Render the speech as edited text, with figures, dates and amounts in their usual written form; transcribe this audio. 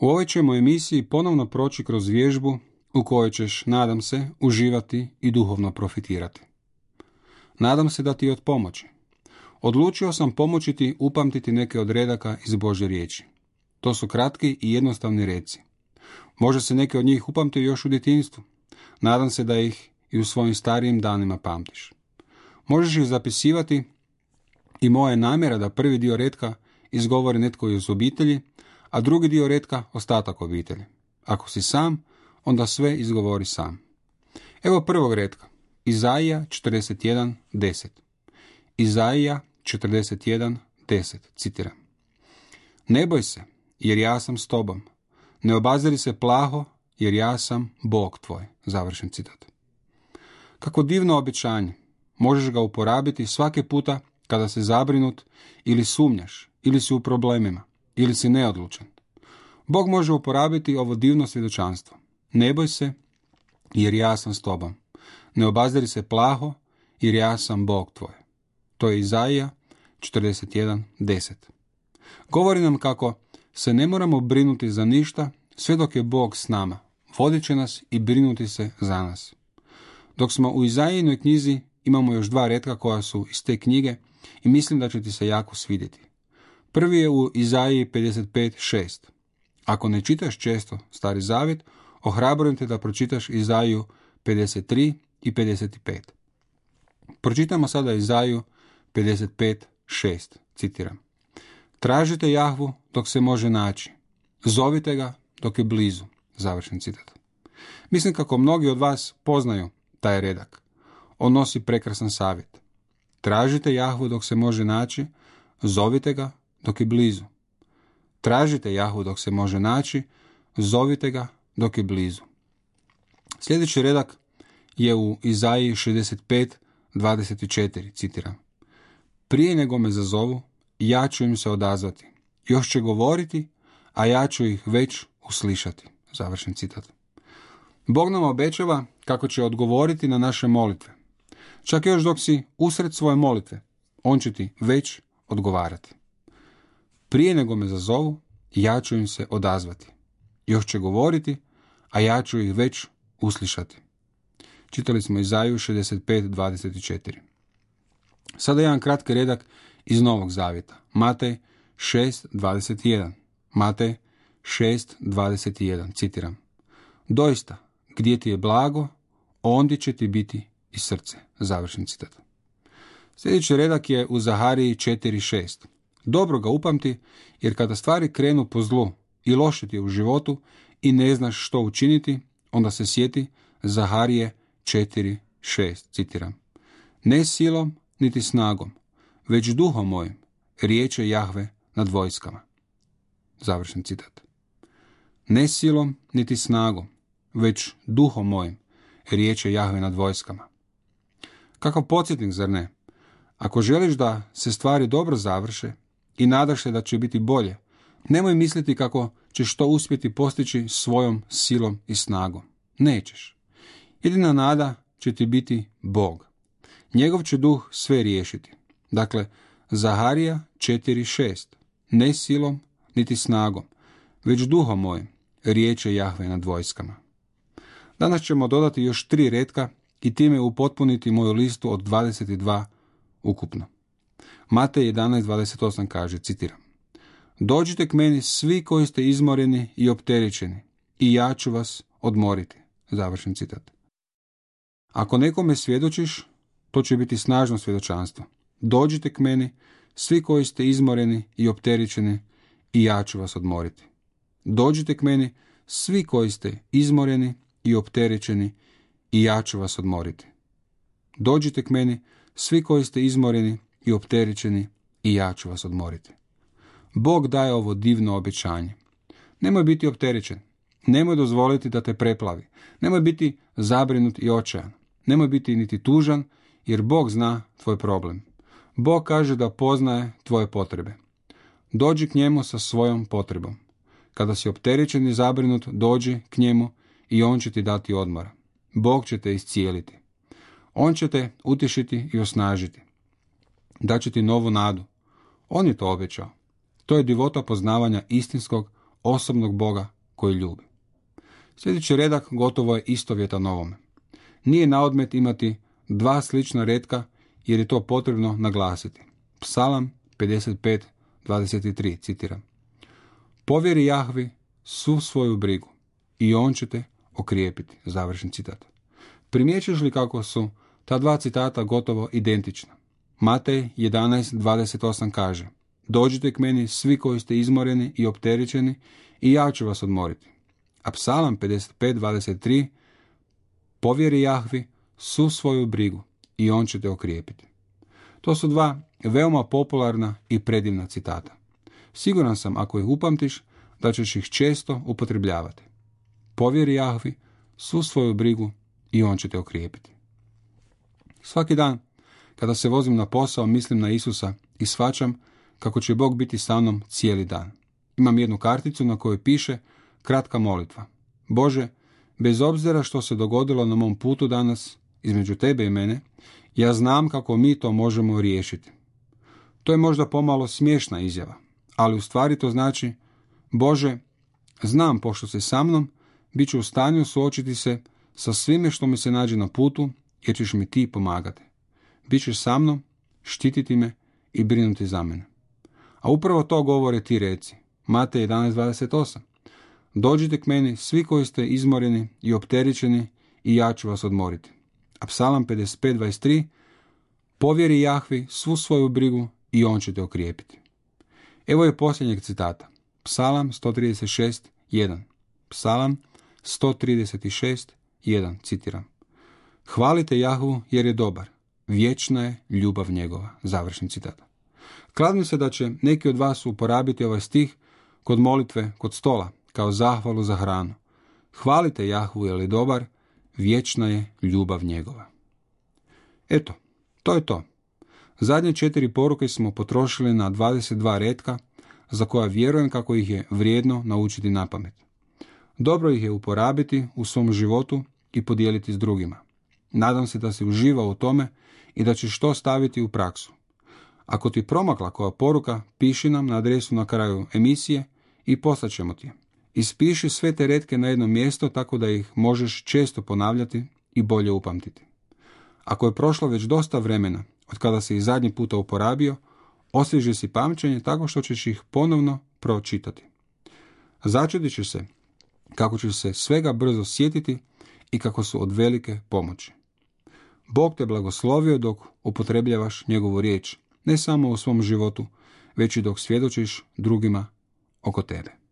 U ovoj ćemo emisiji ponovno proći kroz vježbu u kojoj ćeš, nadam se, uživati i duhovno profitirati. Nadam se da ti je od pomoći. Odlučio sam pomoći ti upamtiti neke od redaka iz Božje riječi. To su kratki i jednostavni reci. Može se neke od njih upamtiti još u djetinjstvu. Nadam se da ih i u svojim starijim danima pamtiš. Možeš ih zapisivati i moja je namjera da prvi dio retka izgovori netko iz obitelji, a drugi dio retka ostatak obitelji. Ako si sam, onda sve izgovori sam. Evo prvog retka. Izaija 41.10. Izaija 41.10. Citiram. Ne boj se, jer ja sam s tobom. Ne obaziri se plaho, jer ja sam Bog tvoj. Završen citat. Kako divno obećanje. Možeš ga uporabiti svake puta kada si zabrinut ili sumnjaš, ili si u problemima, ili si neodlučan. Bog može uporabiti ovo divno svjedočanstvo. Ne boj se, jer ja sam s tobom. Ne obaziri se plaho, jer ja sam Bog tvoj. To je Izaija 41.10. Govori nam kako se ne moramo brinuti za ništa sve dok je Bog s nama. Vodit će nas i brinuti se za nas. Dok smo u Izajinoj knjizi, imamo još dva retka koja su iz te knjige i mislim da će ti se jako svidjeti. Prvi je u Izaiji 55.6. Ako ne čitaš često Stari zavjet, ohrabrujem te da pročitaš Izaiju 53 i 55. Pročitamo sada Izaiju 55.6. Citiram. Tražite Jahvu dok se može naći. Zovite ga dok je blizu. Završen citat. Mislim kako mnogi od vas poznaju taj redak. On nosi prekrasan savjet. Tražite Jahvu dok se može naći. Zovite ga dok je blizu. Tražite Jahvu dok se može naći. Zovite ga dok je blizu. Sljedeći redak je u Izaiji 65.24. Citiram. Prije nego me zazovu, ja ću im se odazvati. Još će govoriti, a ja ću ih već uslišati. Završen citat. Bog nam obećava kako će odgovoriti na naše molitve. Čak još dok si usred svoje molitve, on će ti već odgovarati. Prije nego me zazovu, ja ću im se odazvati. Još će govoriti, a ja ću ih već uslišati. Čitali smo Izaiju 65.24. Sada jedan kratki redak iz Novog zavjeta. Matej 6.21. Matej 6.21. Citiram. Doista, gdje ti je blago, ondje će ti biti i srce. Završen citat. Sljedeći redak je u Zahariji 4.6. Dobro ga upamti, jer kada stvari krenu po zlu i loše ti je u životu i ne znaš što učiniti, onda se sjeti Zaharije 4.6. Citiram. Ne silom, niti snagom, već duhom mojim, riječ je Jahve nad vojskama. Završen citat. Ne silom, niti snagom, već duhom mojim, riječ je Jahve nad vojskama. Kakav podsjetnik, zar ne? Ako želiš da se stvari dobro završe i nadaš se da će biti bolje, nemoj misliti kako ćeš to uspjeti postići svojom silom i snagom. Nećeš. Jedina nada će ti biti Bog. Njegov će duh sve riješiti. Dakle, Zaharija 4.6. Ne silom, niti snagom, već duhom mojim, riječ je Jahve nad vojskama. Danas ćemo dodati još 3 retka i time upotpuniti moju listu od 22 ukupno. Matej 11.28 kaže, citiram. Dođite k meni svi koji ste izmoreni i opterećeni, i ja ću vas odmoriti. Završen citat. Ako nekome svjedočiš, to će biti snažno svjedočanstvo. Dođite k meni svi koji ste izmoreni i opterećeni, i ja ću vas odmoriti. Dođite k meni svi koji ste izmoreni i opterećeni, i ja ću vas odmoriti. Dođite k meni svi koji ste izmoreni i opterećeni, i ja ću vas odmoriti. Bog daje ovo divno obećanje. Nemoj biti opterećen. Nemoj dozvoliti da te preplavi. Nemoj biti zabrinut i očajan. Nemoj biti niti tužan, jer Bog zna tvoj problem. Bog kaže da poznaje tvoje potrebe. Dođi k njemu sa svojom potrebom. Kada si opterećen i zabrinut, dođi k njemu i on će ti dati odmora. Bog će te iscijeliti. On će te utješiti i osnažiti. Daće ti novu nadu. On je to obećao. To je divota poznavanja istinskog, osobnog Boga koji ljubi. Sljedeći redak gotovo je istovjetan ovome. Nije na odmet imati dva slična retka jer je to potrebno naglasiti. Psalam 55:23, citiram. Povjeri Jahvi svu svoju brigu i on će te okrijepiti. Završen citat. Primjećuješ li kako su ta dva citata gotovo identična? Matej 11:28 kaže: Dođite k meni svi koji ste izmoreni i opterećeni i ja ću vas odmoriti. A Psalam 55:23: Povjeri Jahvi svu svoju brigu i on će te okrijepiti. To su dva veoma popularna i predivna citata. Siguran sam, ako ih upamtiš, da ćeš ih često upotrebljavati. Povjeri Jahvi svu svoju brigu i on će te okrijepiti. Svaki dan, kada se vozim na posao, mislim na Isusa i shvaćam kako će Bog biti sa mnom cijeli dan. Imam jednu karticu na kojoj piše kratka molitva. Bože, bez obzira što se dogodilo na mom putu danas, između tebe i mene, ja znam kako mi to možemo riješiti. To je možda pomalo smiješna izjava, ali u stvari to znači: Bože, znam pošto si sa mnom, bit ću u stanju suočiti se sa svime što mi se nađe na putu, jer ćeš mi ti pomagati. Bićeš sa mnom, štititi me i brinuti za mene. A upravo to govore ti reci. Matej 11:28. Dođite k meni svi koji ste izmoreni i opterećeni i ja ću vas odmoriti. A Psalam 55:23. Povjeri Jahvi svu svoju brigu i on će te okrijepiti. Evo je posljednjeg citata. Psalam 136:1. Psalam 136:1, citiram. Hvalite Jahvu jer je dobar, vječna je ljubav njegova. Završen citat. Kladim se da će neki od vas uporabiti ovaj stih kod molitve kod stola, kao zahvalu za hranu. Hvalite Jahvu jer je dobar, vječna je ljubav njegova. Eto, to je to. Zadnje 4 poruke smo potrošili na 22 retka, za koja vjerujem kako ih je vrijedno naučiti napamet. Dobro ih je uporabiti u svom životu i podijeliti s drugima. Nadam se da si uživao u tome i da ćeš to staviti u praksu. Ako ti promakla koja poruka, piši nam na adresu na kraju emisije i poslat ćemo ti. Ispiši sve te retke na jedno mjesto tako da ih možeš često ponavljati i bolje upamtiti. Ako je prošlo već dosta vremena od kada si ih zadnji puta uporabio, osvježi si pamćenje tako što ćeš ih ponovno pročitati. Začudit ćeš se kako ćeš se svega brzo sjetiti i kako su od velike pomoći. Bog te blagoslovio dok upotrebljavaš njegovu riječ, ne samo u svom životu, već i dok svjedočiš drugima oko tebe.